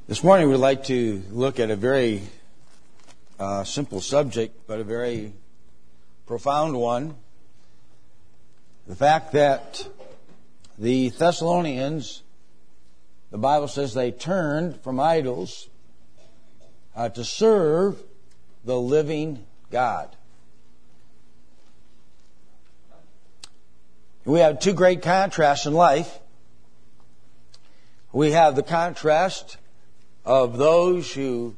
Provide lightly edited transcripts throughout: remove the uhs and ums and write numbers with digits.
This morning we'd like to look at a very simple subject, but a very profound one. The fact that the Thessalonians, the Bible says they turned from idols to serve the living God. We have two great contrasts in life. We have the contrast of those who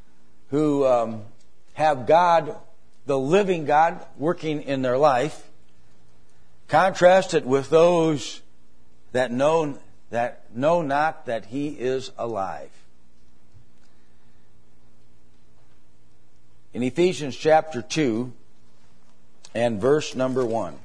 have God, the living God, working in their life. Contrast it with those that know not that He is alive. In Ephesians chapter 2 and verse number 1.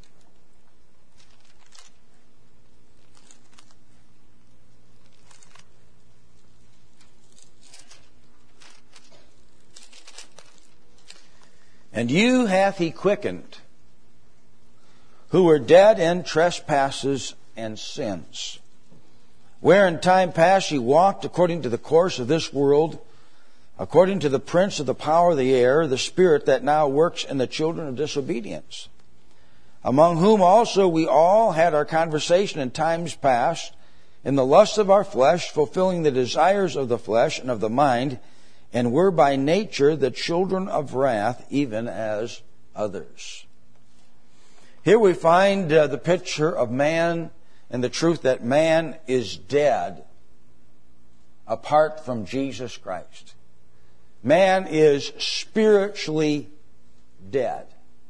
And you hath He quickened, who were dead in trespasses and sins, where in time past ye walked according to the course of this world, according to the prince of the power of the air, the spirit that now works in the children of disobedience, among whom also we all had our conversation in times past, in the lust of our flesh, fulfilling the desires of the flesh and of the mind, and were by nature the children of wrath, even as others. Here we find the picture of man and the truth that man is dead apart from Jesus Christ. Man is spiritually dead.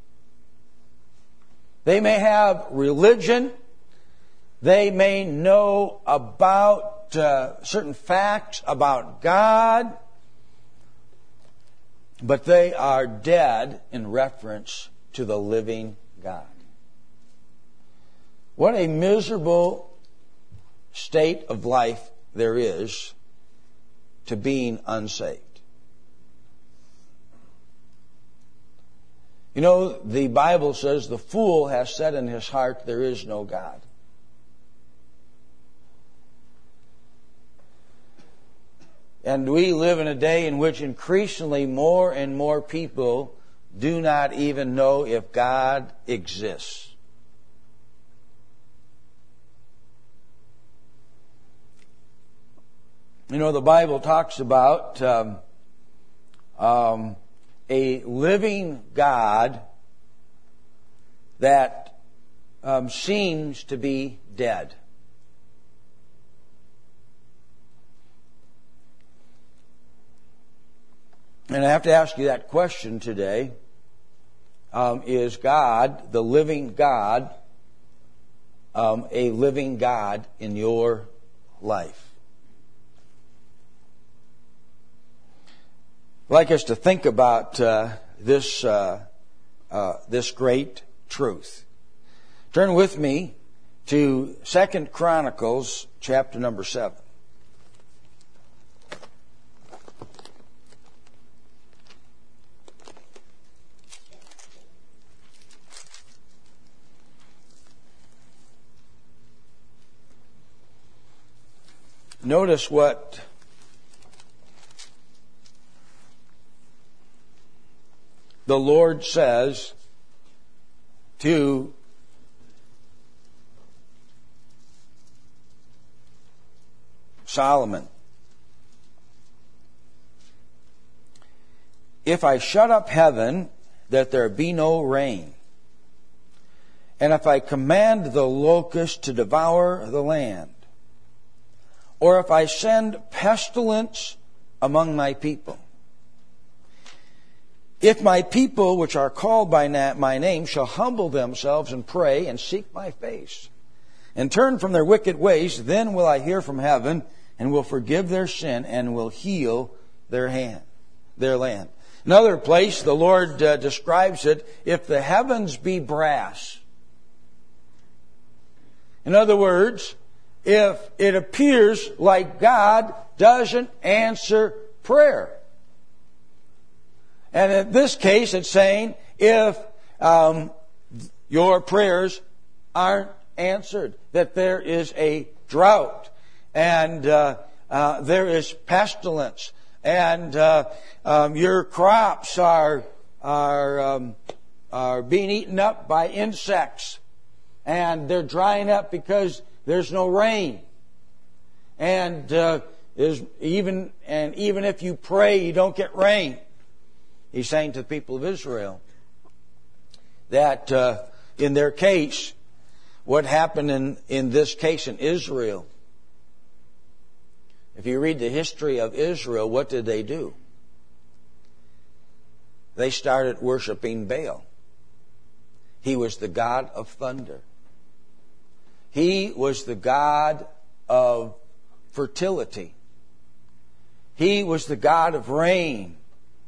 They may have religion. They may know about certain facts about God. But they are dead in reference to the living God. What a miserable state of life there is to being unsaved. You know, the Bible says the fool has said in his heart, there is no God. And we live in a day in which increasingly more and more people do not even know if God exists. You know, the Bible talks about a living God that seems to be dead. And I have to ask you that question today. Is God, the living God, a living God in your life? I'd like us to think about this great truth. Turn with me to 2 Chronicles chapter number 7. Notice what the Lord says to Solomon. If I shut up heaven that there be no rain, and if I command the locust to devour the land, or if I send pestilence among my people, if my people which are called by my name shall humble themselves and pray and seek my face and turn from their wicked ways, then will I hear from heaven and will forgive their sin and will heal their land. Another place the Lord describes it, if the heavens be brass. In other words, if it appears like God doesn't answer prayer. And in this case, it's saying if your prayers aren't answered, that there is a drought and there is pestilence, and your crops are being eaten up by insects, and they're drying up because there's no rain. And even if you pray, you don't get rain. He's saying to the people of Israel that in their case, what happened in this case in Israel, if you read the history of Israel, what did they do? They started worshiping Baal. He was the god of thunder. He was the god of fertility. He was the god of rain.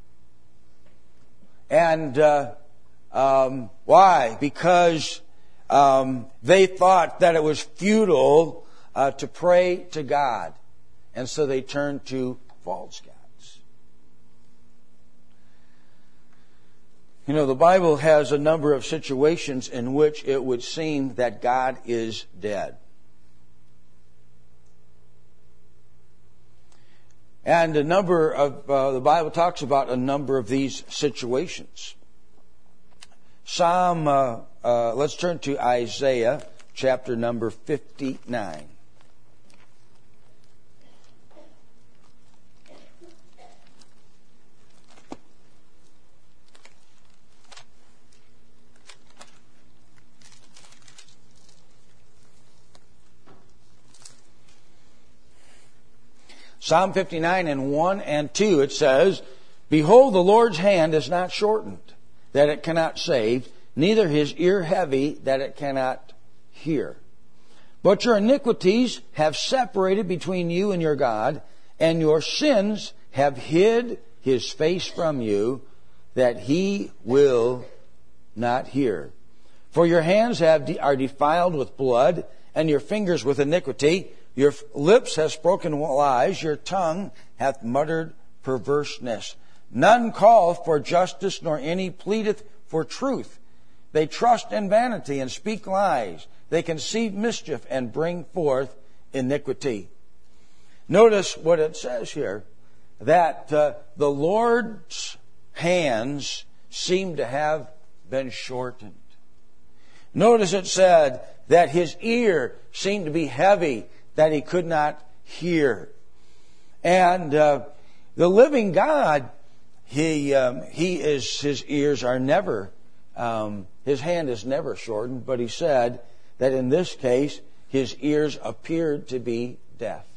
And why? Because they thought that it was futile to pray to God. And so they turned to false gods. You know, the Bible has a number of situations in which it would seem that God is dead. And the Bible talks about a number of these situations. Let's turn to Isaiah chapter number 59. Psalm 59 and 1 and 2, it says, "Behold, the Lord's hand is not shortened, that it cannot save, neither his ear heavy, that it cannot hear. But your iniquities have separated between you and your God, and your sins have hid his face from you, that he will not hear. For your hands are defiled with blood, and your fingers with iniquity. Your lips have spoken lies, your tongue hath muttered perverseness. None calleth for justice, nor any pleadeth for truth. They trust in vanity and speak lies. They conceive mischief and bring forth iniquity." Notice what it says here, that the Lord's hands seem to have been shortened. Notice it said that his ear seemed to be heavy, that he could not hear. And the living God, his ears are never, his hand is never shortened, but he said that in this case, his ears appeared to be deaf.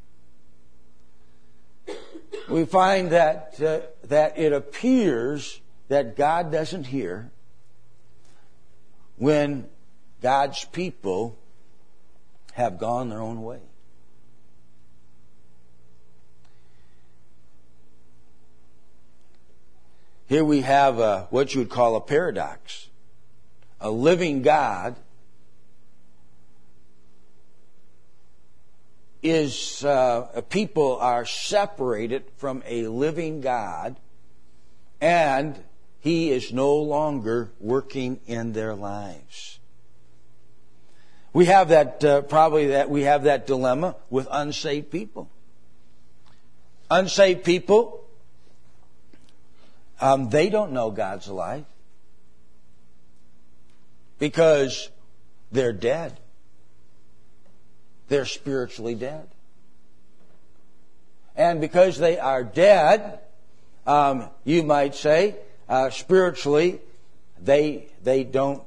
We find that it appears that God doesn't hear when God's people have gone their own way. Here we have what you would call a paradox. A living God people are separated from a living God, and he is no longer working in their lives. We have that dilemma with unsaved people. Unsaved people, they don't know God's alive because they're dead. They're spiritually dead. And because they are dead, you might say, spiritually, they don't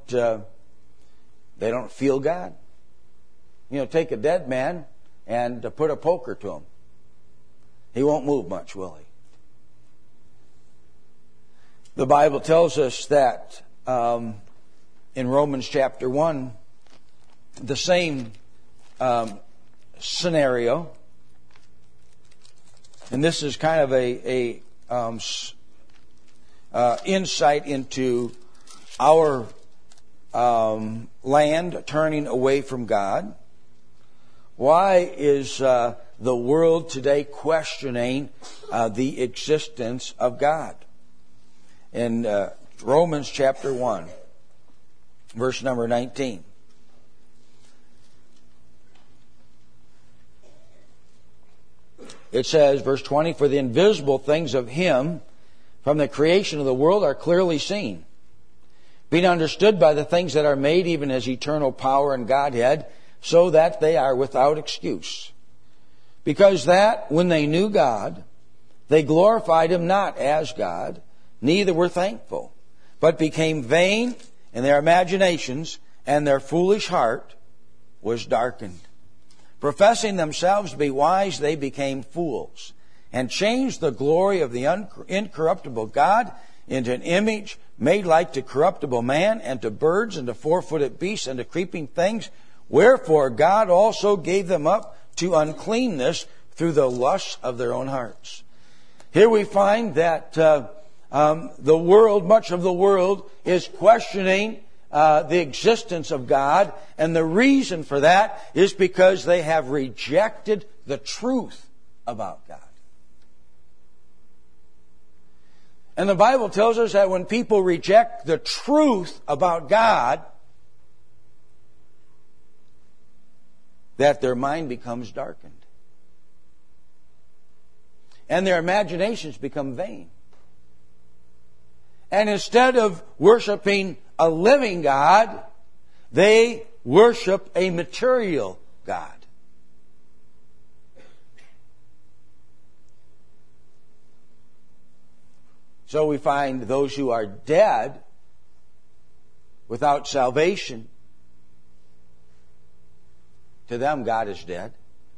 feel God. You know, take a dead man and put a poker to him. He won't move much, will he? The Bible tells us that in Romans chapter 1, the same scenario, and this is kind of a insight into our land turning away from God. Why is the world today questioning the existence of God? In Romans chapter 1, verse number 19. it says, verse 20, "For the invisible things of Him from the creation of the world are clearly seen, being understood by the things that are made, even as eternal power and Godhead, so that they are without excuse. Because that, when they knew God, they glorified Him not as God, neither were thankful, but became vain in their imaginations, and their foolish heart was darkened. Professing themselves to be wise, they became fools, and changed the glory of the incorruptible God into an image made like to corruptible man, and to birds, and to four-footed beasts, and to creeping things. Wherefore God also gave them up to uncleanness through the lusts of their own hearts." Here we find that the world, much of the world, is questioning the existence of God, and the reason for that is because they have rejected the truth about God. And the Bible tells us that when people reject the truth about God, that their mind becomes darkened. And their imaginations become vain. And instead of worshiping a living God, they worship a material God. So we find those who are dead without salvation, to them God is dead.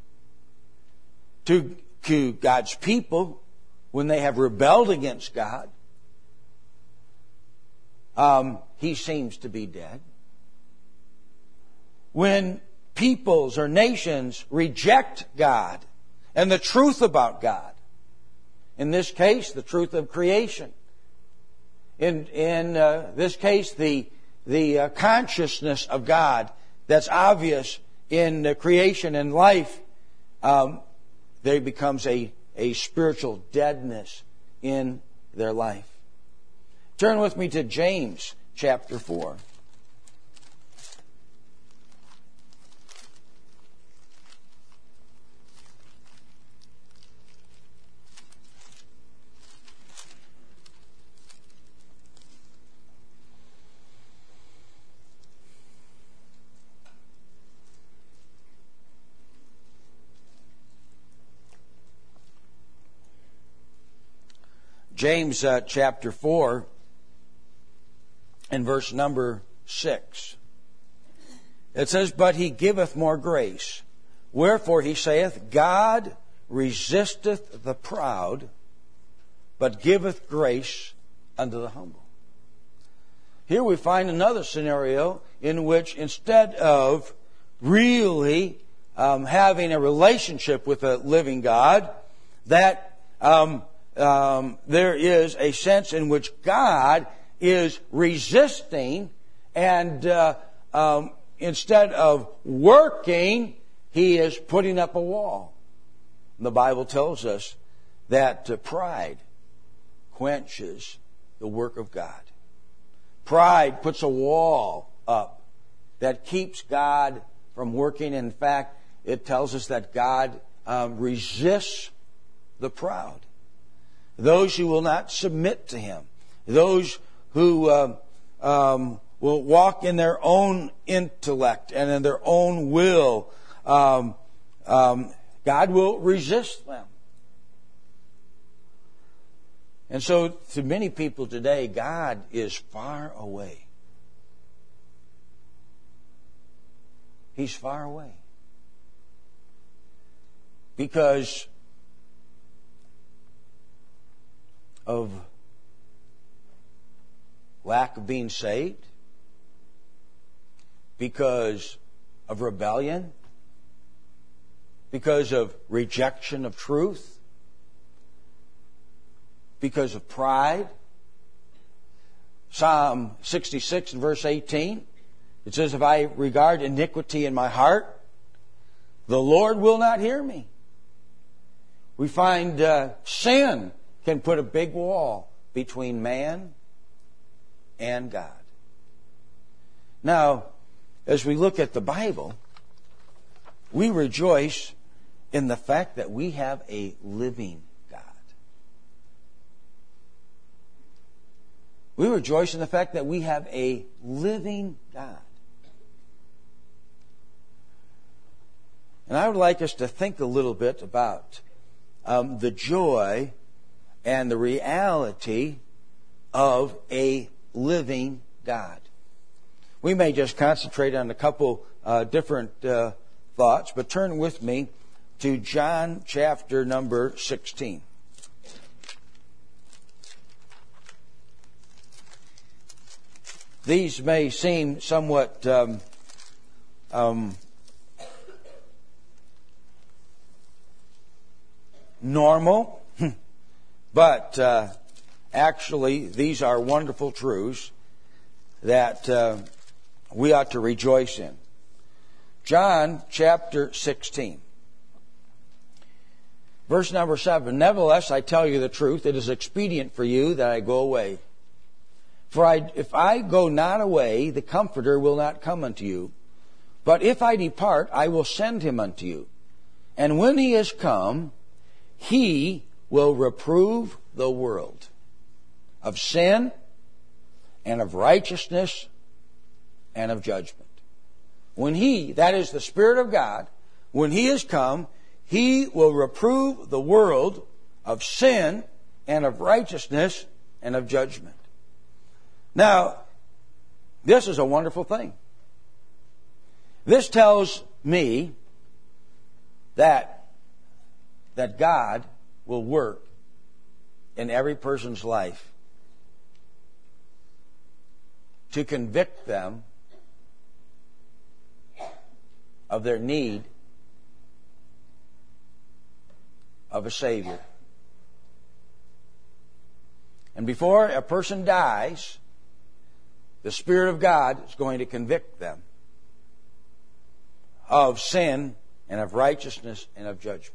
To God's people, when they have rebelled against God, He seems to be dead. When peoples or nations reject God and the truth about God, in this case, the truth of creation, in this case, the consciousness of God that's obvious in creation and life, there becomes a spiritual deadness in their life. Turn with me to James chapter 4. James chapter 4 and verse number 6. It says, "But He giveth more grace. Wherefore He saith, God resisteth the proud, but giveth grace unto the humble." Here we find another scenario in which, instead of really having a relationship with a living God, that there is a sense in which God is resisting, and instead of working, He is putting up a wall. The Bible tells us that pride quenches the work of God. Pride puts a wall up that keeps God from working. In fact, it tells us that God resists the proud. Those who will not submit to Him. Those who will walk in their own intellect and in their own will. God will resist them. And so, to many people today, God is far away. He's far away. Because of lack of being saved, because of rebellion, because of rejection of truth, because of pride. Psalm 66 and verse 18, it says, "If I regard iniquity in my heart, the Lord will not hear me." We find sin can put a big wall between man and God. Now, as we look at the Bible, we rejoice in the fact that we have a living God. We rejoice in the fact that we have a living God. And I would like us to think a little bit about the joy and the reality of a living God. We may just concentrate on a couple different thoughts, but turn with me to John chapter number 16. These may seem somewhat normal, but actually these are wonderful truths that we ought to rejoice in. John chapter 16. Verse number 7. Nevertheless, I tell you the truth, it is expedient for you that I go away. For if I go not away, the Comforter will not come unto you. But if I depart, I will send him unto you. And when he is come, he will reprove the world of sin and of righteousness and of judgment. When he, that is the Spirit of God, when he is come, he will reprove the world of sin and of righteousness and of judgment. Now, this is a wonderful thing. This tells me that God will work in every person's life to convict them of their need of a Savior. And before a person dies, the Spirit of God is going to convict them of sin and of righteousness and of judgment.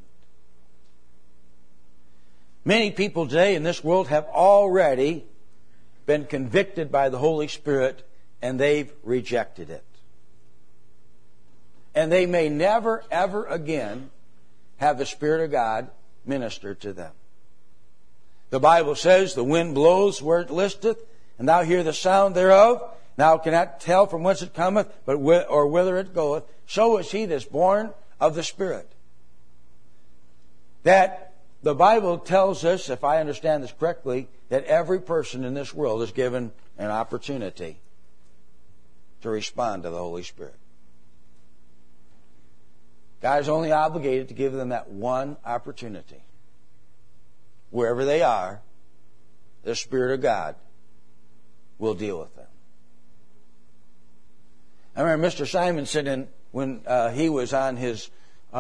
Many people today in this world have already been convicted by the Holy Spirit and they've rejected it. And they may never, ever again have the Spirit of God minister to them. The Bible says, the wind blows where it listeth, and thou hear the sound thereof. Thou cannot tell from whence it cometh, or whither it goeth. So is he that's born of the Spirit. That the Bible tells us, if I understand this correctly, that every person in this world is given an opportunity to respond to the Holy Spirit. God is only obligated to give them that one opportunity. Wherever they are, the Spirit of God will deal with them. I remember Mr. Simonson, when he was on his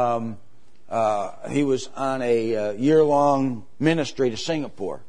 he was on a year-long ministry to Singapore.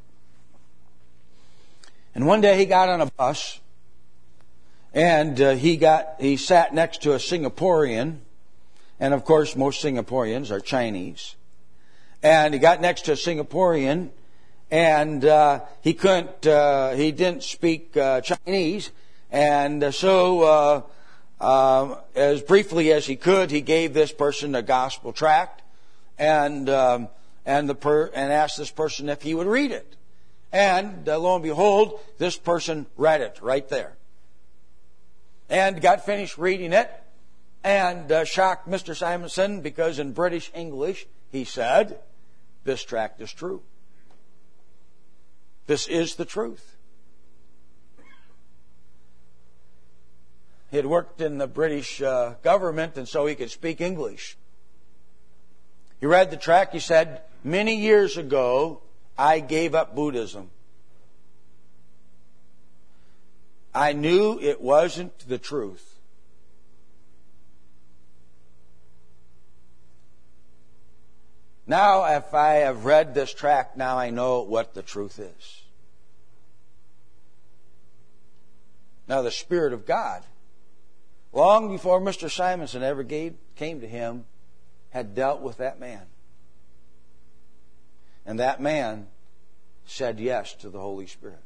And one day he got on a bus, and he sat next to a Singaporean, and of course most Singaporeans are Chinese. And he got next to a Singaporean, and he didn't speak Chinese, and so as briefly as he could, he gave this person a gospel tract, and asked this person if he would read it. And lo and behold, this person read it right there, and got finished reading it, and shocked Mr. Simonson, because in British English he said, "This tract is true. This is the truth." He had worked in the British government, and so he could speak English. He read the tract. He said, "Many years ago, I gave up Buddhism. I knew it wasn't the truth. Now, if I have read this tract, now I know what the truth is." Now, the Spirit of God, long before Mr. Simonson ever came to him, had dealt with that man. And that man said yes to the Holy Spirit.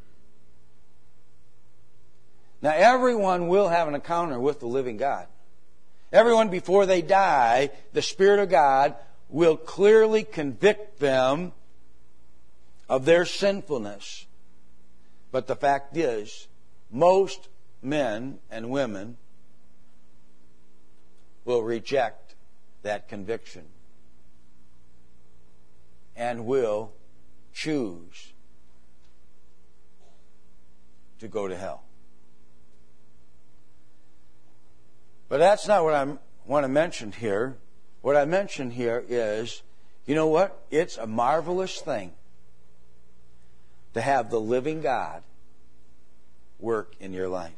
Now, everyone will have an encounter with the living God. Everyone, before they die, the Spirit of God will clearly convict them of their sinfulness. But the fact is, most men and women will reject that conviction and will choose to go to hell. But that's not what I want to mention here. What I mention here is, you know what? It's a marvelous thing to have the living God work in your life.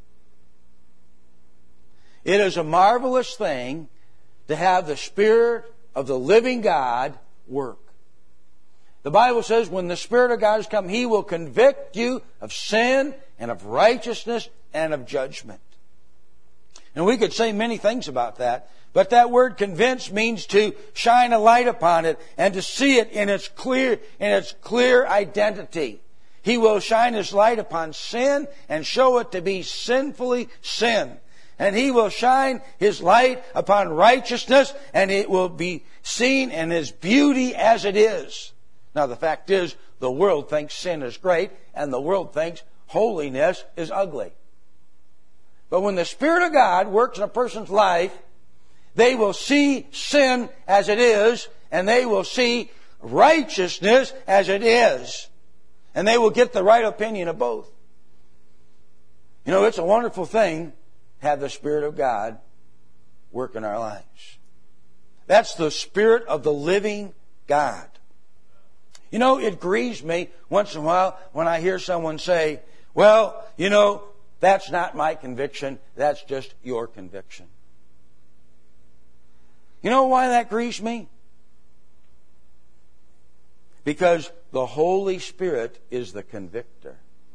It is a marvelous thing to have the Spirit of the living God work. The Bible says when the Spirit of God has come, He will convict you of sin and of righteousness and of judgment. And we could say many things about that, but that word convince means to shine a light upon it and to see it in its clear identity. He will shine His light upon sin and show it to be sinfully sin. And He will shine His light upon righteousness, and it will be seen in His beauty as it is. Now, the fact is, the world thinks sin is great, and the world thinks holiness is ugly. But when the Spirit of God works in a person's life, they will see sin as it is, and they will see righteousness as it is. And they will get the right opinion of both. You know, it's a wonderful thing to have the Spirit of God work in our lives. That's the Spirit of the living God. You know, it grieves me once in a while when I hear someone say, well, you know, that's not my conviction, that's just your conviction. You know why that grieves me? Because the Holy Spirit is the convictor.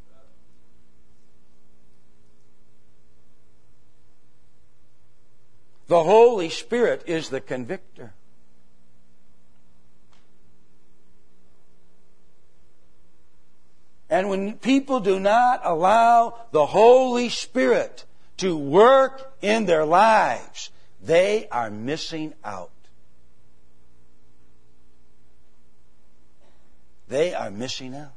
The Holy Spirit is the convictor. And when people do not allow the Holy Spirit to work in their lives, they are missing out. They are missing out.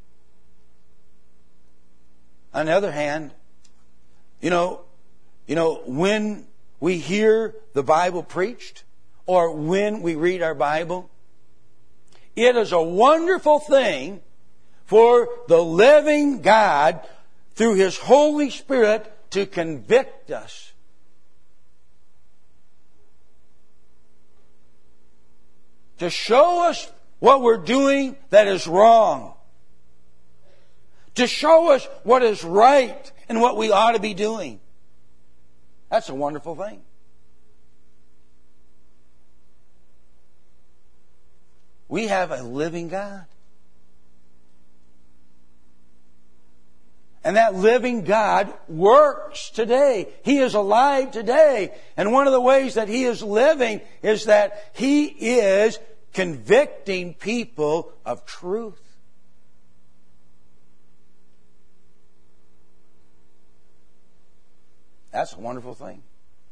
On the other hand, you know, when we hear the Bible preached, or when we read our Bible, it is a wonderful thing for the living God, through His Holy Spirit, to convict us. To show us what we're doing that is wrong. To show us what is right and what we ought to be doing. That's a wonderful thing. We have a living God. And that living God works today. He is alive today. And one of the ways that He is living is that He is convicting people of truth. That's a wonderful thing.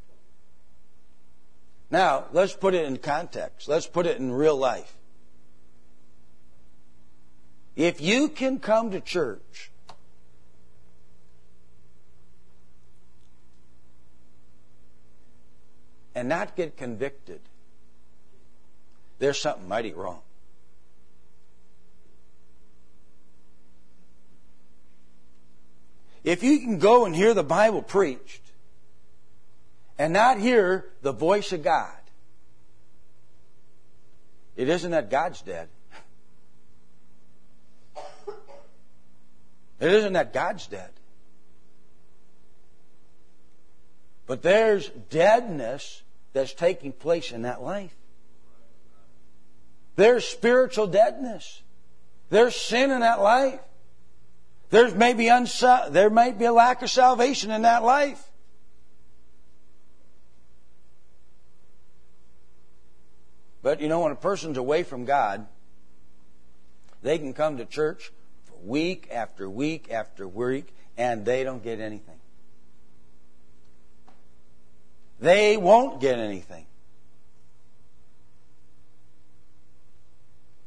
Now, let's put it in context. Let's put it in real life. If you can come to church and not get convicted, there's something mighty wrong. If you can go and hear the Bible preached and not hear the voice of God, it isn't that God's dead. It isn't that God's dead. But there's deadness that's taking place in that life. There's spiritual deadness. There's sin in that life. There may be a lack of salvation in that life. But you know, when a person's away from God, they can come to church for week after week after week, and they don't get anything. They won't get anything.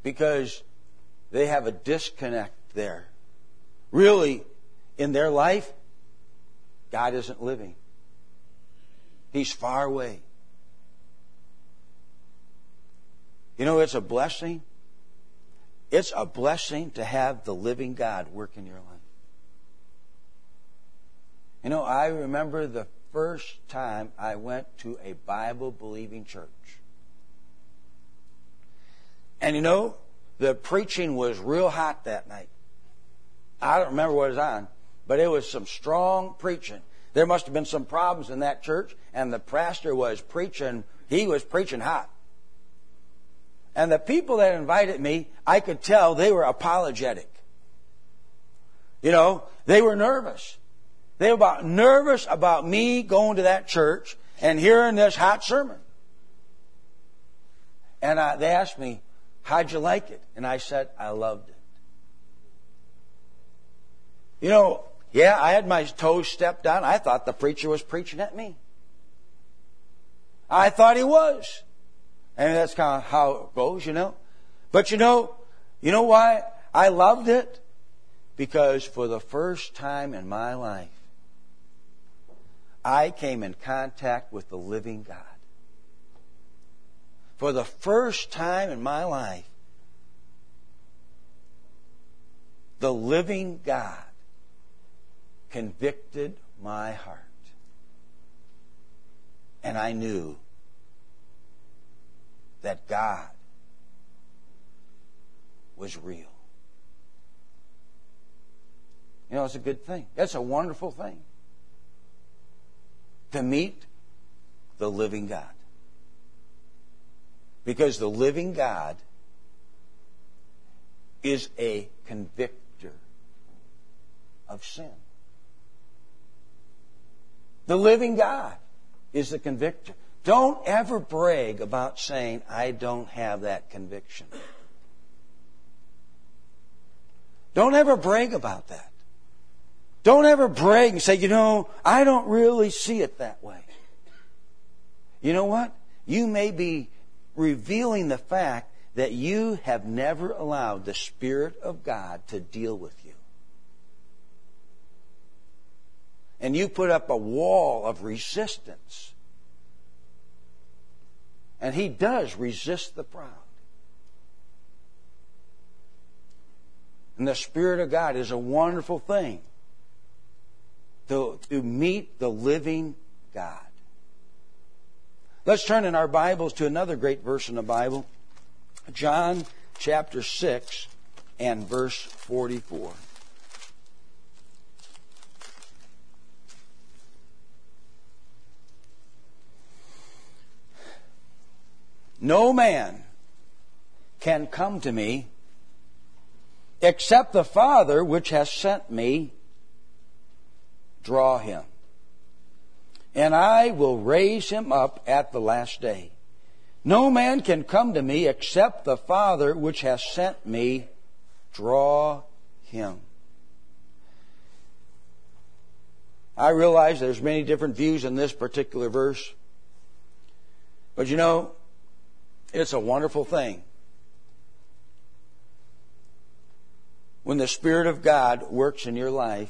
because they have a disconnect there. Really, in their life, God isn't living. He's far away. You know, it's a blessing. It's a blessing to have the living God work in your life. You know, I remember the first time I went to a Bible-believing church. And you know, the preaching was real hot that night. I don't remember what it was on, but it was some strong preaching. There must have been some problems in that church, and the pastor was preaching. He was preaching hot. And the people that invited me, I could tell they were apologetic. You know, they were nervous. They were nervous about me going to that church and hearing this hot sermon. And they asked me, how'd you like it? And I said, I loved it. You know, yeah, I had my toes stepped on. I thought the preacher was preaching at me. I thought he was. And that's kind of how it goes, you know. But you know why I loved it? Because for the first time in my life, I came in contact with the living God. For the first time in my life, the living God convicted my heart. And I knew that God was real. You know, it's a good thing. It's a wonderful thing to meet the living God. Because the living God is a convictor of sin. The living God is the convictor. Don't ever brag about saying, I don't have that conviction. Don't ever brag about that. Don't ever brag and say, I don't really see it that way. You know what? You may be revealing the fact that you have never allowed the Spirit of God to deal with you. And you put up a wall of resistance. And He does resist the proud. And the Spirit of God is a wonderful thing to meet the living God. Let's turn in our Bibles to another great verse in the Bible. John chapter 6 and verse 44. No man can come to me except the Father which has sent me draw him. And I will raise him up at the last day. No man can come to me except the Father which has sent me draw him. I realize there's many different views in this particular verse. But it's a wonderful thing when the Spirit of God works in your life.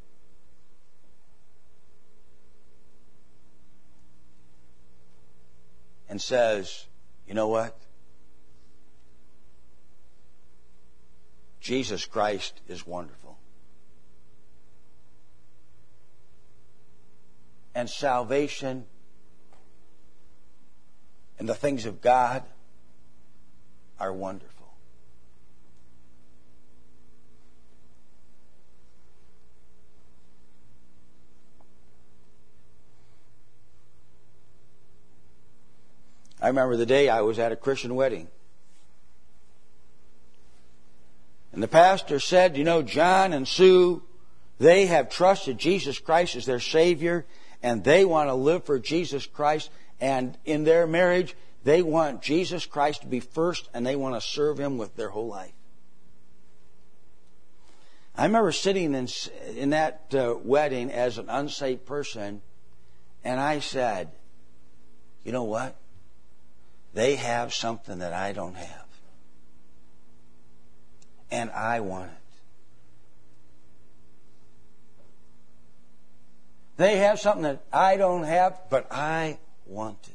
And says, you know what? Jesus Christ is wonderful. And salvation and the things of God are wonderful. I remember the day I was at a Christian wedding. And the pastor said, John and Sue, they have trusted Jesus Christ as their Savior, and they want to live for Jesus Christ. And in their marriage, they want Jesus Christ to be first, and they want to serve Him with their whole life. I remember sitting in that wedding as an unsaved person, and I said, you know what? They have something that I don't have. and I want it. They have something that I don't have, but I want it.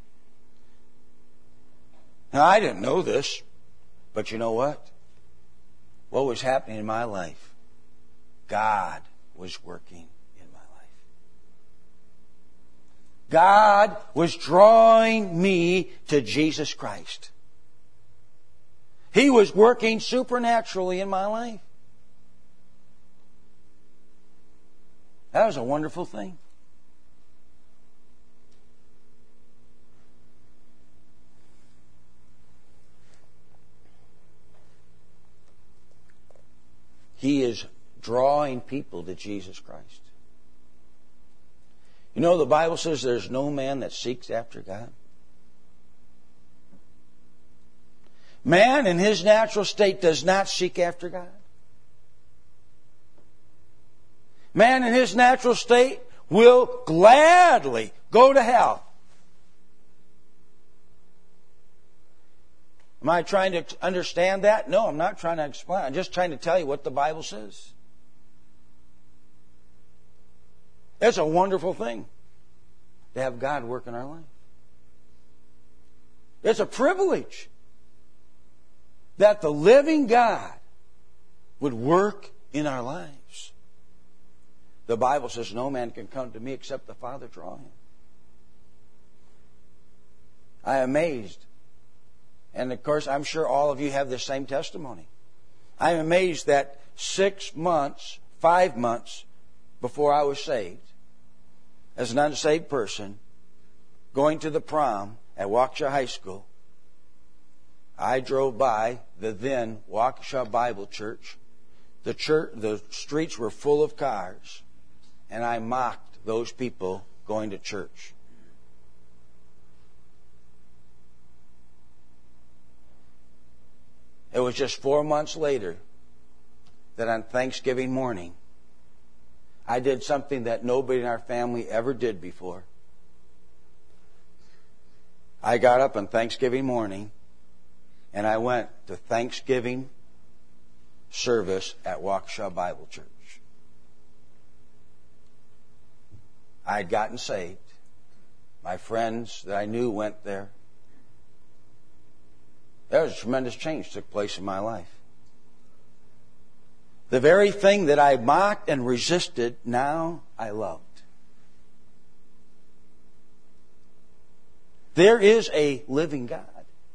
Now, I didn't know this, but you know what? What was happening in my life? God was working in my life. God was drawing me to Jesus Christ. He was working supernaturally in my life. That was a wonderful thing. He is drawing people to Jesus Christ. You know, the Bible says there's no man that seeks after God. Man in his natural state does not seek after God. Man in his natural state will gladly go to hell. Am I trying to understand that? No, I'm not trying to explain. I'm just trying to tell you what the Bible says. It's a wonderful thing to have God work in our life. It's a privilege that the living God would work in our lives. The Bible says no man can come to me except the Father draw him. I am amazed. And of course, I'm sure all of you have the same testimony. I'm amazed that 6 months, 5 months before I was saved, as an unsaved person, going to the prom at Waukesha High School, I drove by the then Waukesha Bible Church. The streets were full of cars, and I mocked those people going to church. It was just 4 months later that on Thanksgiving morning, I did something that nobody in our family ever did before. I got up on Thanksgiving morning and I went to Thanksgiving service at Waukesha Bible Church. I had gotten saved. My friends that I knew went there. There was a tremendous change that took place in my life. The very thing that I mocked and resisted, now I loved. There is a living God.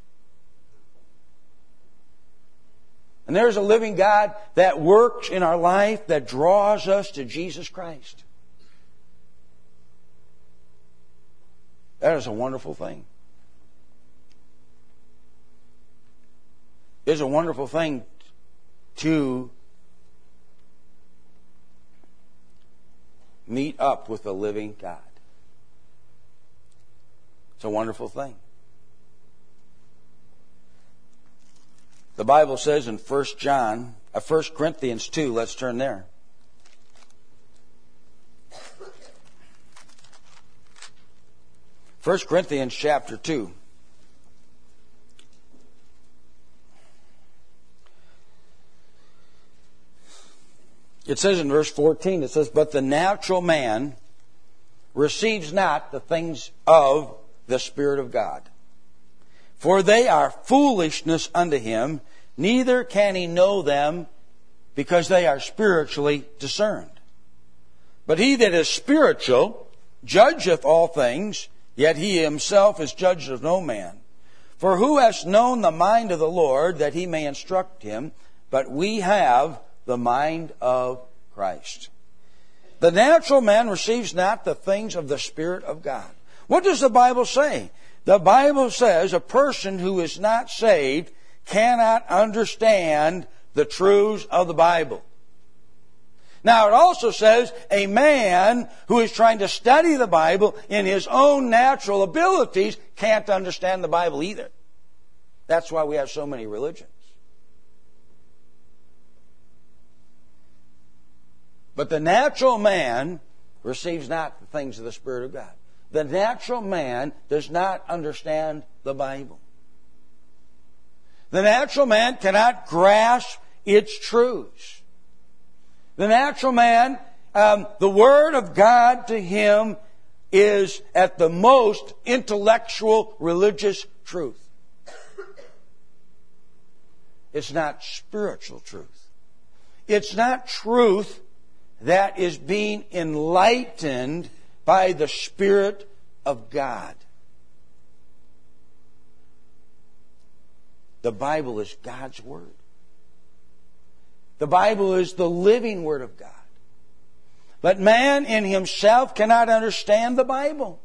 And there's a living God that works in our life, that draws us to Jesus Christ. That is a wonderful thing. It's a wonderful thing to meet up with the living God. It's a wonderful thing. The Bible says in 1 Corinthians 2, let's turn there. 1 Corinthians chapter 2. It says in verse 14, it says, "But the natural man receives not the things of the Spirit of God, for they are foolishness unto him, neither can he know them, because they are spiritually discerned. But he that is spiritual judgeth all things, yet he himself is judged of no man. For who has known the mind of the Lord, that he may instruct him? But we have the mind of Christ. The natural man receives not the things of the Spirit of God." What does the Bible say? The Bible says a person who is not saved cannot understand the truths of the Bible. Now, it also says a man who is trying to study the Bible in his own natural abilities can't understand the Bible either. That's why we have so many religions. But the natural man receives not the things of the Spirit of God. The natural man does not understand the Bible. The natural man cannot grasp its truths. The natural man, the Word of God to him is at the most intellectual religious truth. It's not spiritual truth. It's not truth that is being enlightened by the Spirit of God. The Bible is God's Word. The Bible is the living Word of God. But man in himself cannot understand the Bible.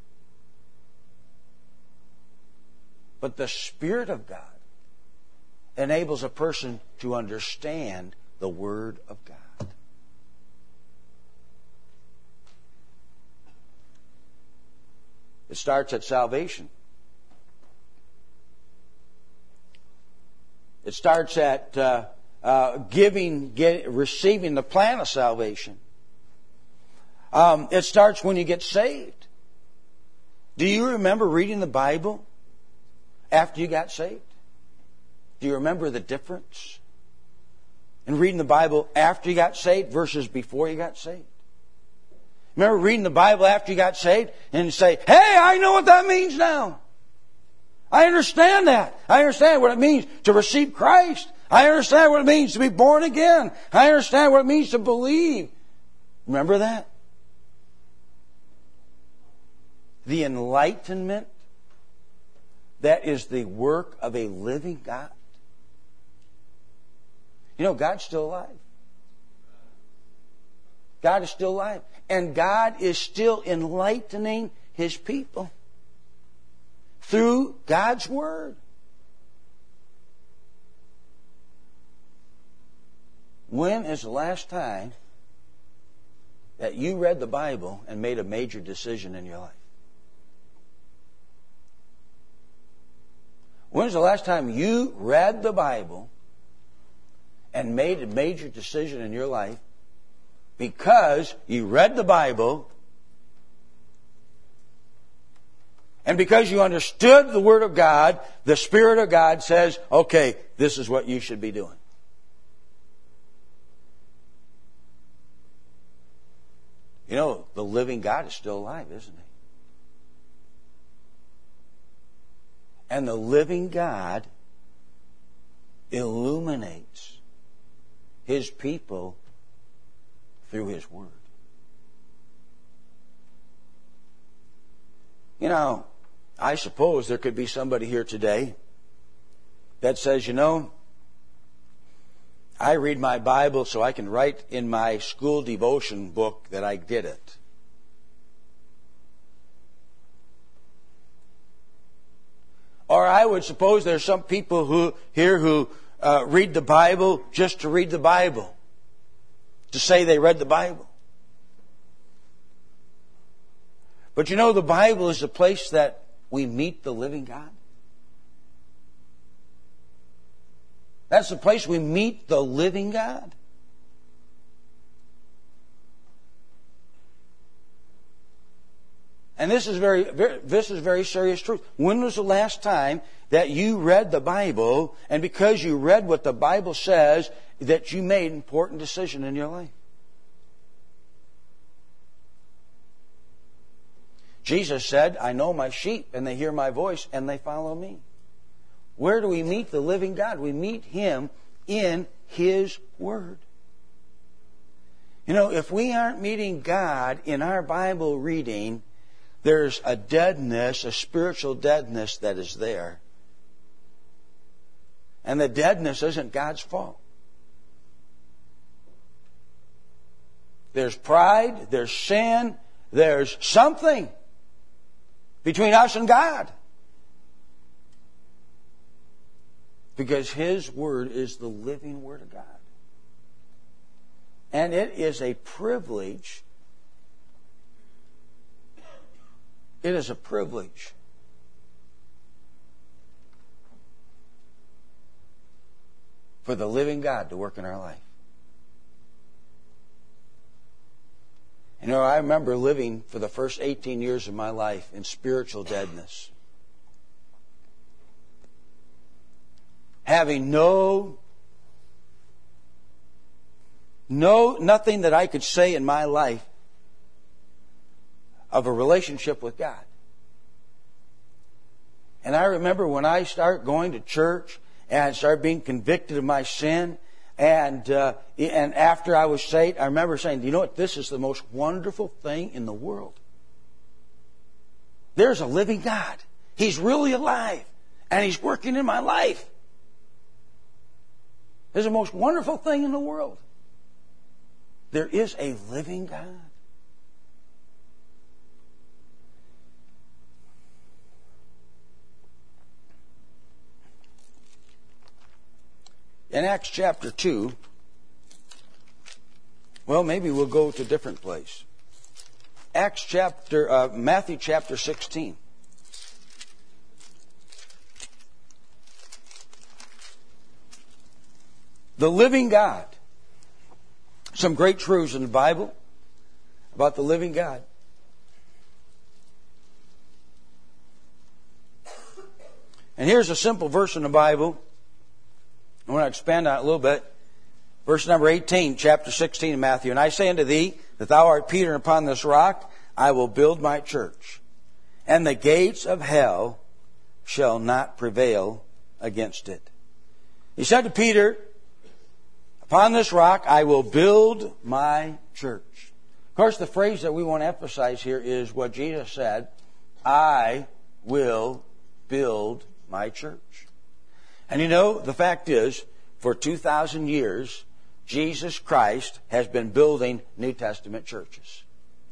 But the Spirit of God enables a person to understand the Word of God. It starts at salvation. It starts at receiving the plan of salvation. It starts when you get saved. Do you remember reading the Bible after you got saved? Do you remember the difference in reading the Bible after you got saved versus before you got saved? Remember reading the Bible after you got saved and you say, hey, I know what that means now. I understand that. I understand what it means to receive Christ. I understand what it means to be born again. I understand what it means to believe. Remember that? The enlightenment that is the work of a living God. You know, God's still alive. God is still alive. And God is still enlightening His people through God's Word. When is the last time that you read the Bible and made a major decision in your life? When was the last time you read the Bible and made a major decision in your life because you read the Bible and because you understood the Word of God, the Spirit of God says, okay, this is what you should be doing. You know, the living God is still alive, isn't He? And the living God illuminates His people through His Word. You know, I suppose there could be somebody here today that says, you know, I read my Bible so I can write in my school devotion book that I did it. Or I would suppose there's some people who read the Bible just to read the Bible, to say they read the Bible. But you know, the Bible is the place that we meet the living God. That's the place we meet the living God. And this is very serious truth. When was the last time that you read the Bible, and because you read what the Bible says, that you made an important decision in your life? Jesus said, I know my sheep, and they hear my voice, and they follow me. Where do we meet the living God? We meet Him in His Word. You know, if we aren't meeting God in our Bible reading, there's a deadness, a spiritual deadness that is there. And the deadness isn't God's fault. There's pride, there's sin, there's something between us and God. Because His Word is the living Word of God. And it is a privilege. It is a privilege for the living God to work in our life. You know, I remember living for the first 18 years of my life in spiritual deadness. Having no nothing that I could say in my life of a relationship with God. And I remember when I started going to church and started being convicted of my sin, and after I was saved, I remember saying, "Do you know what? This is the most wonderful thing in the world. There's a living God. He's really alive, and He's working in my life. It's the most wonderful thing in the world. There is a living God." In Acts chapter 2, well, maybe we'll go to a different place. Matthew chapter 16. The living God. Some great truths in the Bible about the living God. And here's a simple verse in the Bible. I want to expand on it a little bit. Verse number 18, chapter 16 of Matthew. "And I say unto thee, that thou art Peter, and upon this rock I will build my church. And the gates of hell shall not prevail against it." He said to Peter, "Upon this rock I will build my church." Of course, the phrase that we want to emphasize here is what Jesus said, "I will build my church." And you know, the fact is, for 2,000 years, Jesus Christ has been building New Testament churches.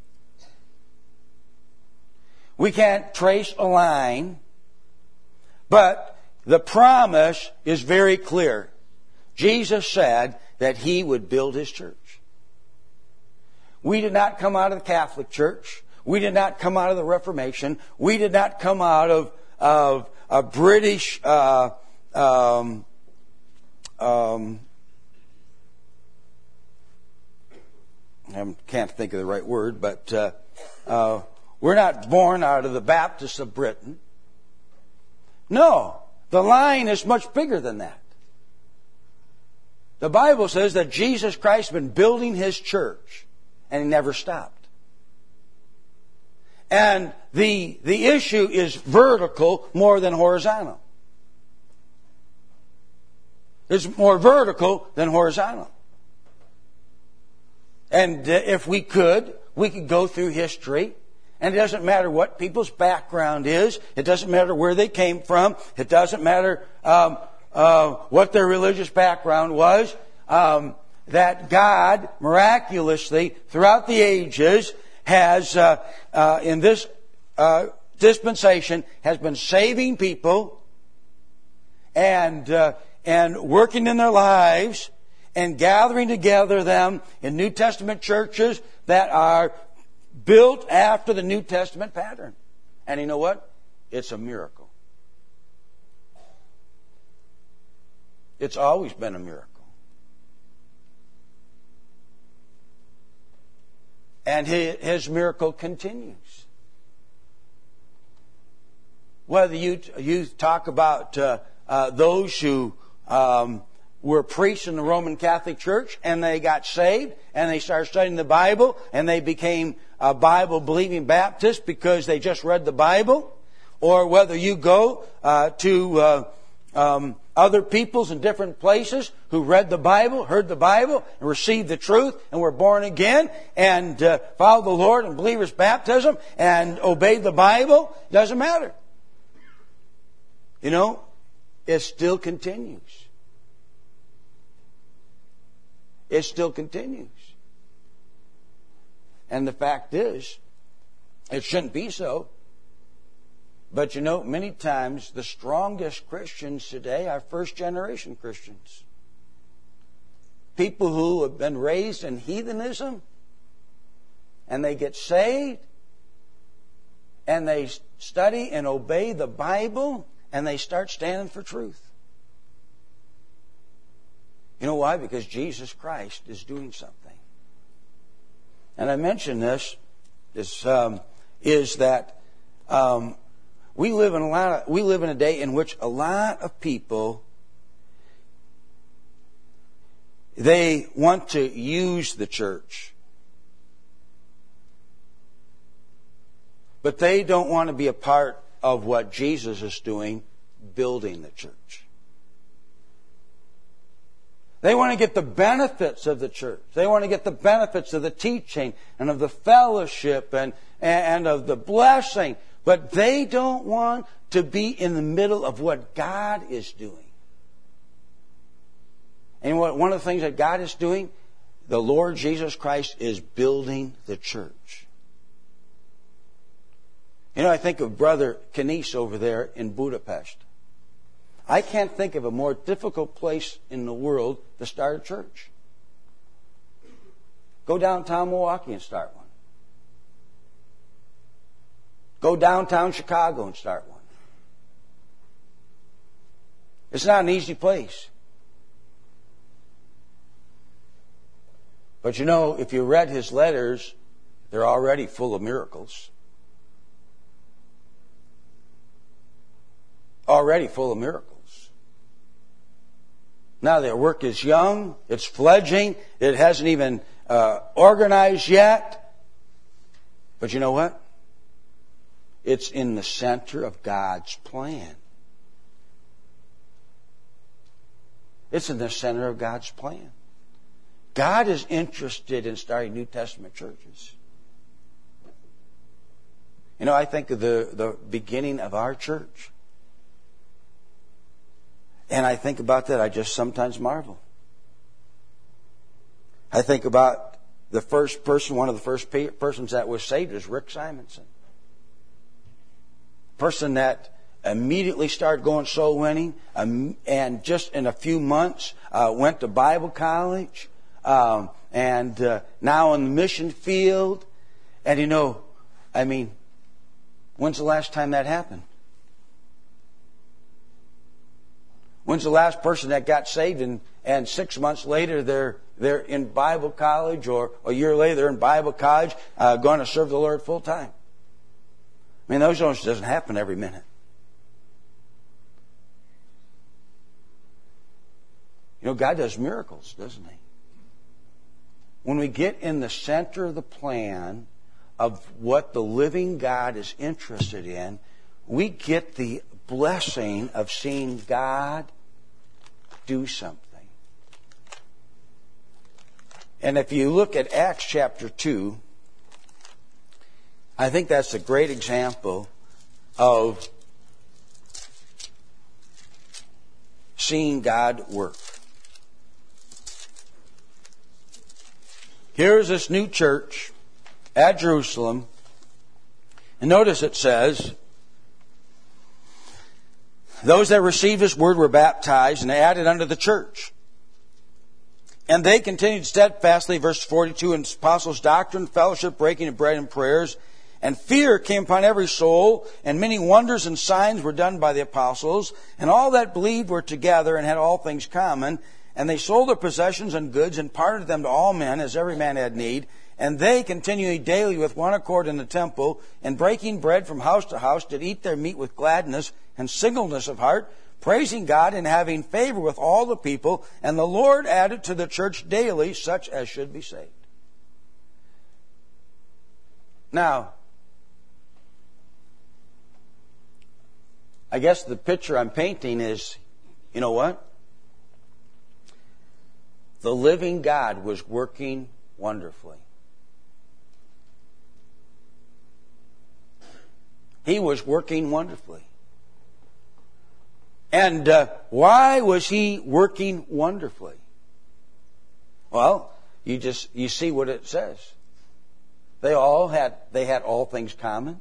We can't trace a line, but the promise is very clear. Jesus said that He would build His church. We did not come out of the Catholic Church. We did not come out of the Reformation. We did not come out of a British I can't think of the right word, but we're not born out of the Baptists of Britain. No, the line is much bigger than that. The Bible says that Jesus Christ has been building His church, and He never stopped. And the issue is vertical more than horizontal. It's more vertical than horizontal. And if we could go through history, and it doesn't matter what people's background is, it doesn't matter where they came from, it doesn't matter what their religious background was, that God miraculously throughout the ages has, in this dispensation, has been saving people and working in their lives and gathering together them in New Testament churches that are built after the New Testament pattern. And you know what? It's a miracle. It's always been a miracle. And His miracle continues. Whether you talk about those who were priests in the Roman Catholic Church and they got saved and they started studying the Bible and they became Bible-believing Baptists because they just read the Bible, or whether you go to other peoples in different places who read the Bible, heard the Bible, and received the truth and were born again and followed the Lord in believer's baptism and obeyed the Bible, doesn't matter. You know, it still continues. It still continues. And the fact is, it shouldn't be so. But you know, many times the strongest Christians today are first-generation Christians. People who have been raised in heathenism, and they get saved, and they study and obey the Bible, and they start standing for truth. You know why? Because Jesus Christ is doing something. And I mention this is that we live in a day in which a lot of people, They want to use the church. But they don't want to be a part of what Jesus is doing, building the church. They want to get the benefits of the church. They want to get the benefits of the teaching and of the fellowship and of the blessing. But they don't want to be in the middle of what God is doing. And one of the things that God is doing, the Lord Jesus Christ is building the church. You know, I think of Brother Knies over there in Budapest. I can't think of a more difficult place in the world to start a church. Go downtown Milwaukee and start one. Go downtown Chicago and start one. It's not an easy place. But you know, if you read his letters, they're already full of miracles. Already full of miracles. Now their work is young, it's fledgling, it hasn't even organized yet. But you know what? It's in the center of God's plan. It's in the center of God's plan. God is interested in starting New Testament churches. You know, I think of the beginning of our church. And I think about that, I just sometimes marvel. I think about the first person, one of the first persons that was saved is Rick Simonson. Person that immediately started going soul winning, and just in a few months went to Bible college, and now in the mission field. And you know, I mean, when's the last time that happened? When's the last person that got saved and 6 months later they're in Bible college, or a year later they're in Bible college going to serve the Lord full time? I mean, those doesn't happen every minute. You know, God does miracles, doesn't He? When we get in the center of the plan of what the living God is interested in, we get the blessing of seeing God do something. And if you look at Acts chapter 2, I think that's a great example of seeing God work. Here's this new church at Jerusalem. And notice it says, those that received His word were baptized and added unto the church. And they continued steadfastly, verse 42, in apostles' doctrine, fellowship, breaking of bread, and prayers. And fear came upon every soul, and many wonders and signs were done by the apostles. And all that believed were together and had all things common. And they sold their possessions and goods and parted them to all men, as every man had need. And they, continuing daily with one accord in the temple, and breaking bread from house to house, did eat their meat with gladness and singleness of heart, praising God and having favor with all the people. And the Lord added to the church daily such as should be saved. Now, I guess the picture I'm painting is, you know what? The living God was working wonderfully. He was working wonderfully. And why was He working wonderfully? Well, you see what it says. They had all things common.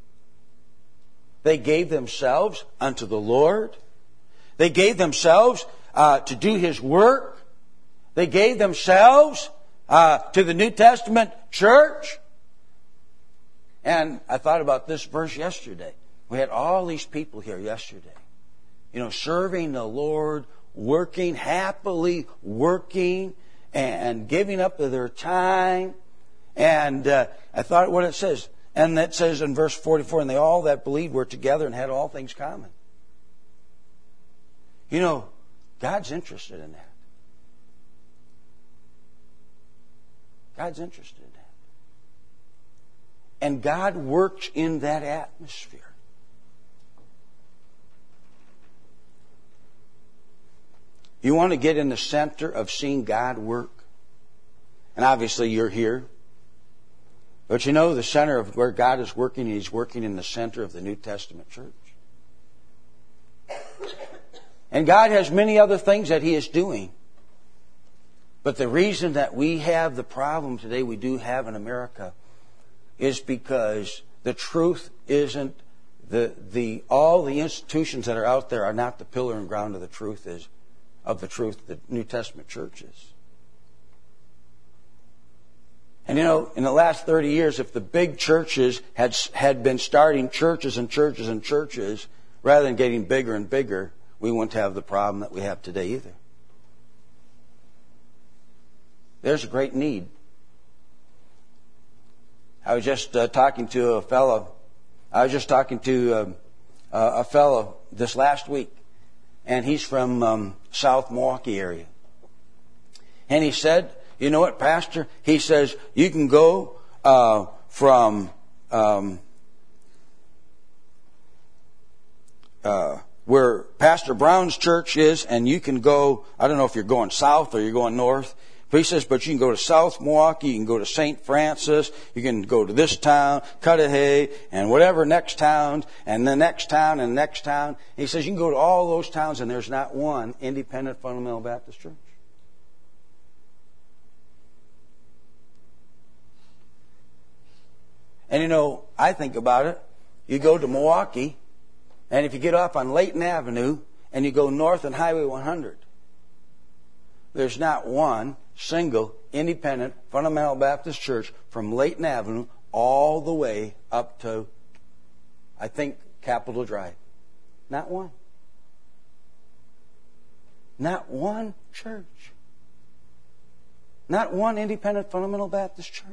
They gave themselves unto the Lord. They gave themselves to do His work. They gave themselves to the New Testament church. And I thought about this verse yesterday. We had all these people here yesterday. You know, serving the Lord, working, happily working, and giving up of their time. And I thought what it says. And that says in verse 44, and they all that believed were together and had all things common. You know, God's interested in that. God's interested in that. And God works in that atmosphere. You want to get in the center of seeing God work? And obviously you're here. But you know the center of where God is working, He's working in the center of the New Testament church. And God has many other things that He is doing. But the reason that we have the problem today we do have in America is because the truth isn't all the institutions that are out there are not the pillar and ground of the truth the New Testament church is. And you know, in the last 30 years, if the big churches had been starting churches and churches and churches rather than getting bigger and bigger, we wouldn't have the problem that we have today either. There's a great need. I was just talking to a fellow this last week, and he's from South Milwaukee area. And he said, you know what, Pastor? He says, you can go from where Pastor Brown's church is, and you can go, I don't know if you're going south or you're going north, but he says, but you can go to South Milwaukee, you can go to St. Francis, you can go to this town, Cudahy, and whatever next town, and the next town, and the next town. And he says, you can go to all those towns, and there's not one independent fundamental Baptist church. And you know, I think about it. You go to Milwaukee, and if you get off on Layton Avenue, and you go north on Highway 100, there's not one single independent fundamental Baptist church from Layton Avenue all the way up to, I think, Capitol Drive. Not one. Not one church. Not one independent fundamental Baptist church.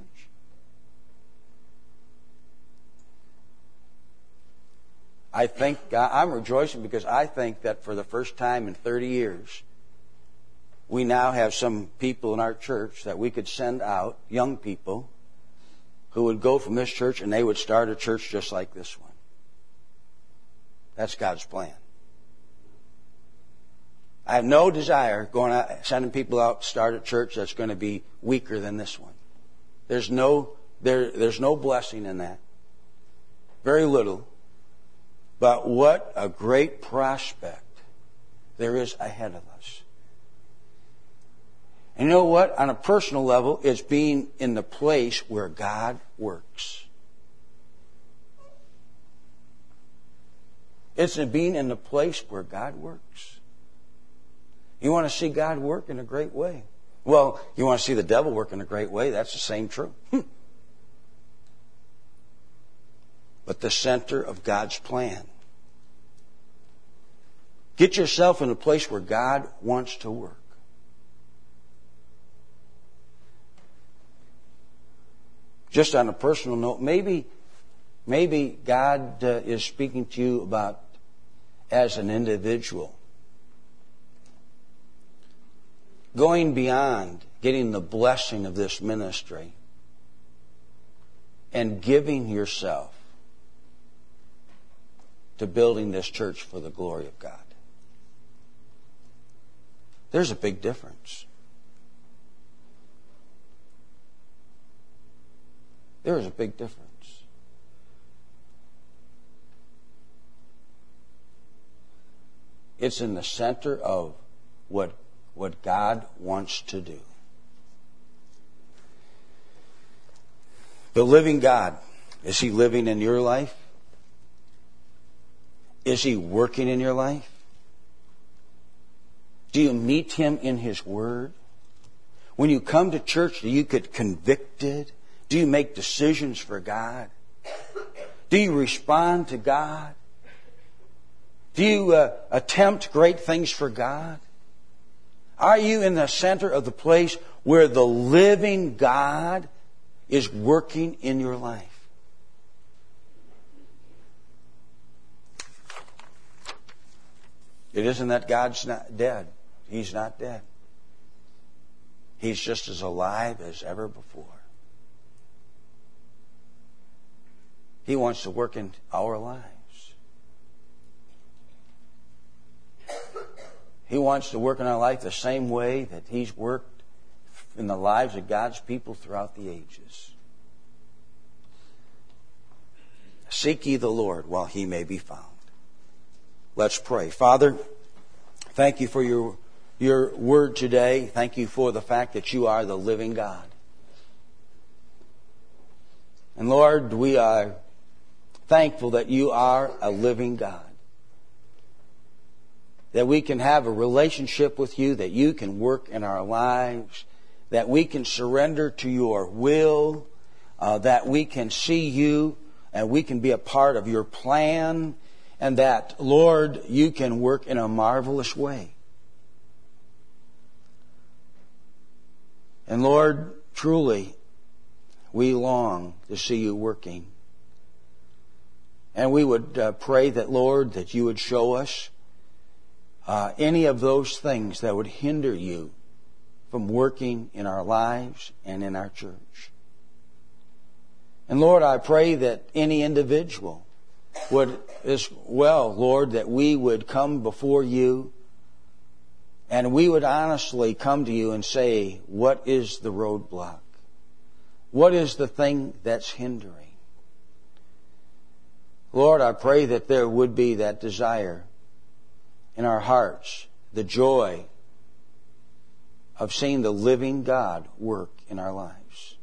I think, I'm rejoicing because I think that for the first time in 30 years, we now have some people in our church that we could send out, young people, who would go from this church and they would start a church just like this one. That's God's plan. I have no desire sending people out to start a church that's going to be weaker than this one. There's no blessing in that. Very little. But what a great prospect there is ahead of us. And you know what? On a personal level, it's being in the place where God works. It's being in the place where God works. You want to see God work in a great way. Well, you want to see the devil work in a great way. That's the same truth. But the center of God's plan. Get yourself in a place where God wants to work. Just on a personal note, maybe God is speaking to you about as an individual. Going beyond getting the blessing of this ministry and giving yourself to building this church for the glory of God. There's a big difference. There is a big difference. It's in the center of what God wants to do. The living God, is He living in your life? Is He working in your life? Do you meet Him in His Word? When you come to church, do you get convicted? Do you make decisions for God? Do you respond to God? Do you attempt great things for God? Are you in the center of the place where the living God is working in your life? It isn't that God's not dead. He's not dead. He's just as alive as ever before. He wants to work in our lives. He wants to work in our life the same way that He's worked in the lives of God's people throughout the ages. Seek ye the Lord while He may be found. Let's pray. Father, thank You for your word today. Thank You for the fact that You are the living God. And Lord, we are thankful that You are a living God. That we can have a relationship with You, that You can work in our lives, that we can surrender to Your will, that we can see You and we can be a part of Your plan, and that, Lord, You can work in a marvelous way. And Lord, truly, we long to see You working. And we would pray that, Lord, that You would show us any of those things that would hinder You from working in our lives and in our church. And Lord, I pray that any individual would as well, Lord, that we would come before You and we would honestly come to You and say, what is the roadblock? What is the thing that's hindering? Lord, I pray that there would be that desire in our hearts, the joy of seeing the living God work in our lives.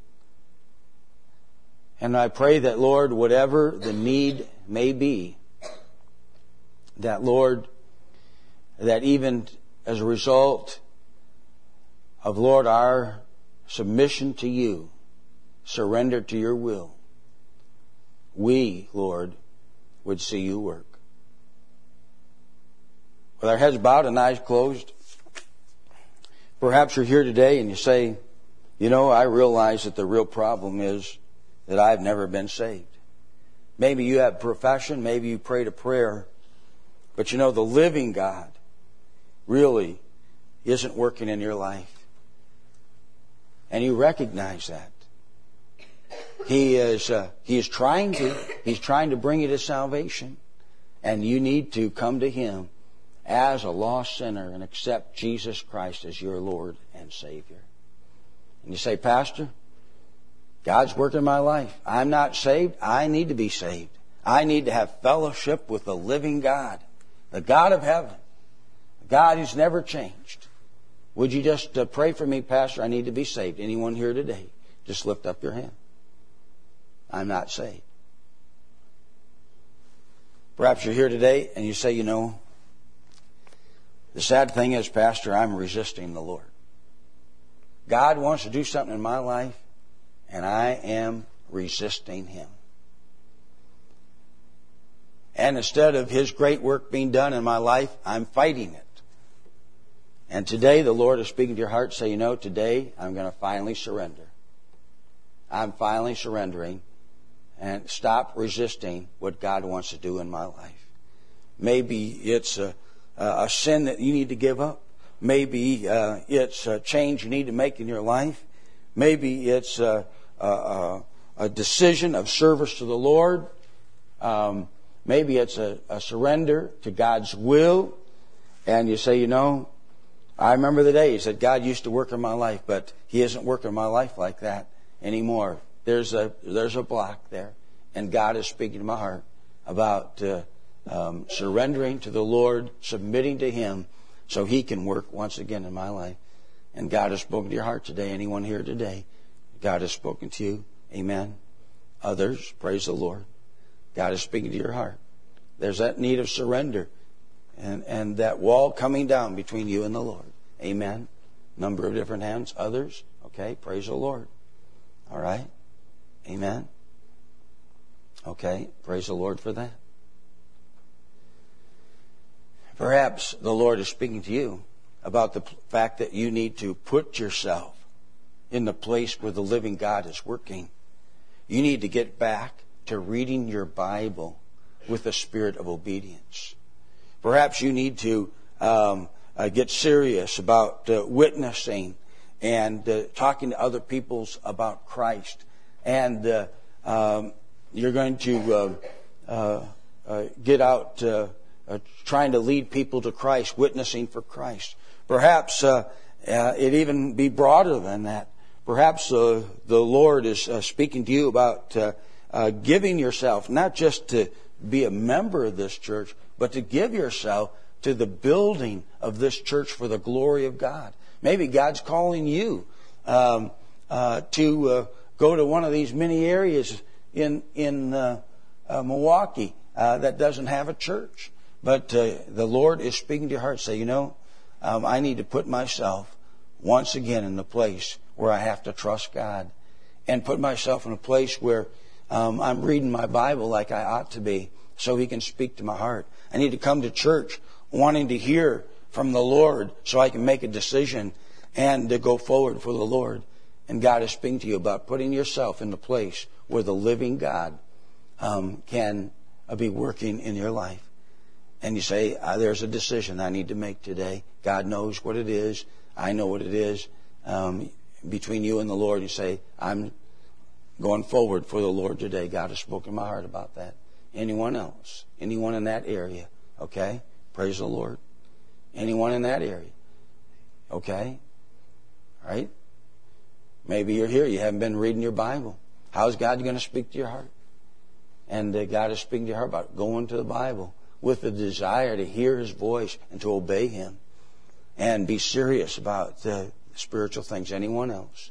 And I pray that, Lord, whatever the need may be, that, Lord, that even as a result of, Lord, our submission to You, surrender to Your will, we, Lord, would see You work. With our heads bowed and eyes closed, perhaps you're here today and you say, you know, I realize that the real problem is that I've never been saved. Maybe you have a profession, maybe you prayed a prayer, but you know, the living God really isn't working in your life. And you recognize that. He is trying to bring you to salvation, and you need to come to Him as a lost sinner and accept Jesus Christ as your Lord and Savior. And you say, Pastor, God's working in my life. I'm not saved. I need to be saved. I need to have fellowship with the living God, the God of heaven, the God who's never changed. Would you just pray for me, Pastor? I need to be saved. Anyone here today? Just lift up your hand. I'm not saved. Perhaps you're here today and you say, you know, the sad thing is, Pastor, I'm resisting the Lord. God wants to do something in my life, and I am resisting Him. And instead of His great work being done in my life, I'm fighting it. And today the Lord is speaking to your heart, say, you know, today I'm going to finally surrender. I'm finally surrendering and stop resisting what God wants to do in my life. Maybe it's a sin that you need to give up. Maybe it's a change you need to make in your life. Maybe it's a decision of service to the Lord. Maybe it's a surrender to God's will. And you say, you know, I remember the days that God used to work in my life, but He isn't working in my life like that anymore. There's a block there. And God is speaking to my heart about surrendering to the Lord, submitting to Him so He can work once again in my life. And God has spoken to your heart today. Anyone here today, God has spoken to you. Amen. Others, praise the Lord. God is speaking to your heart. There's that need of surrender and that wall coming down between you and the Lord. Amen. Number of different hands. Others, okay, praise the Lord. All right. Amen. Okay, praise the Lord for that. Perhaps the Lord is speaking to you about the fact that you need to put yourself in the place where the living God is working. You need to get back to reading your Bible with a spirit of obedience. Perhaps you need to get serious about witnessing and talking to other people about Christ. And you're going to get out trying to lead people to Christ, witnessing for Christ. Perhaps it even be broader than that. Perhaps the Lord is speaking to you about giving yourself, not just to be a member of this church, but to give yourself to the building of this church for the glory of God. Maybe God's calling you to go to one of these many areas in Milwaukee that doesn't have a church. But the Lord is speaking to your heart. Say, I need to put myself once again in the place where I have to trust God, and put myself in a place where I'm reading my Bible like I ought to be, so He can speak to my heart. I need to come to church wanting to hear from the Lord so I can make a decision and to go forward for the Lord. And God is speaking to you about putting yourself in the place where the living God can be working in your life. And you say, there's a decision I need to make today. God knows what it is. I know what it is. Between you and the Lord, you say, I'm going forward for the Lord today. God has spoken to my heart about that. Anyone else? Anyone in that area? Okay? Praise the Lord. Anyone in that area? Okay? All right? Maybe you're here. You haven't been reading your Bible. How's God going to speak to your heart? And God is speaking to your heart about going to the Bible with the desire to hear His voice and to obey Him and be serious about spiritual things. Anyone else?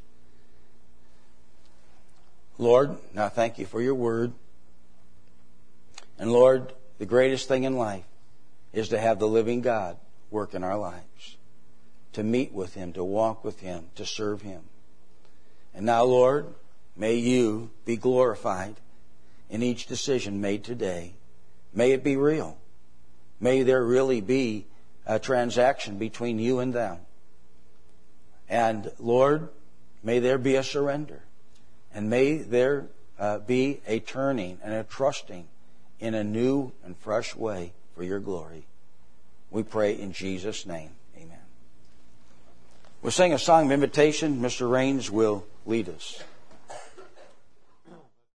Lord, now thank You for Your word. And Lord, the greatest thing in life is to have the living God work in our lives, to meet with Him, to walk with Him, to serve Him. And now, Lord, may You be glorified in each decision made today. May it be real. May there really be a transaction between You and them. And Lord, may there be a surrender. And may there be a turning and a trusting in a new and fresh way for Your glory. We pray in Jesus' name. Amen. We'll sing a song of invitation. Mr. Raines will lead us.